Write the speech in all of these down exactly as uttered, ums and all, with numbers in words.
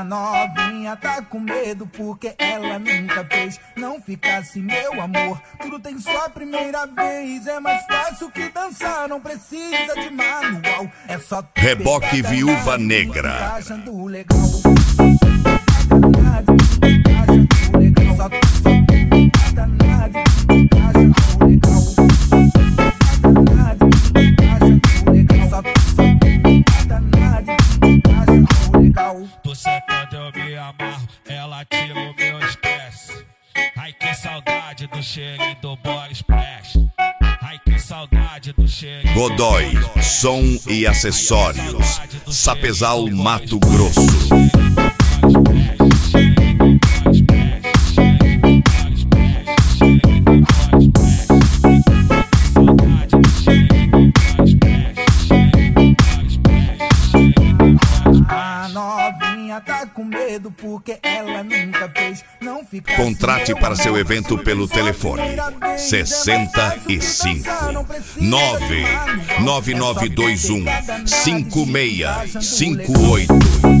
A novinha tá com medo porque ela nunca fez. Não fica assim, meu amor, tudo tem sua primeira vez. É mais fácil que dançar, não precisa de manual. É só Reboque Viúva Negra. Tá achando legal. Só, só, tô sentando, eu me amarro, ela tira o meu estresse. Ai que saudade do cheirinho do body splash. Ai que saudade do cheirinho. Godoy, som e acessórios. Sapezal, Mato Grosso. A novinha tá com medo porque ela nunca fez. Não fica. Contrate para seu evento pelo telefone sessenta e cinco, nove nove nove dois um, cinco seis cinco oito.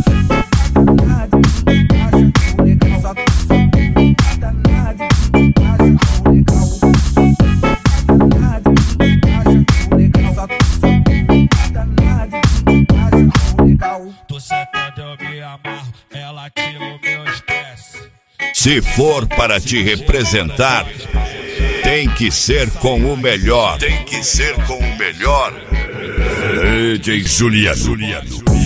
Tô sentando, eu me amarro, ela tira o meu estresse. Se for para te representar, tem que ser com o melhor. Tem que ser com o melhor. D J Juliano.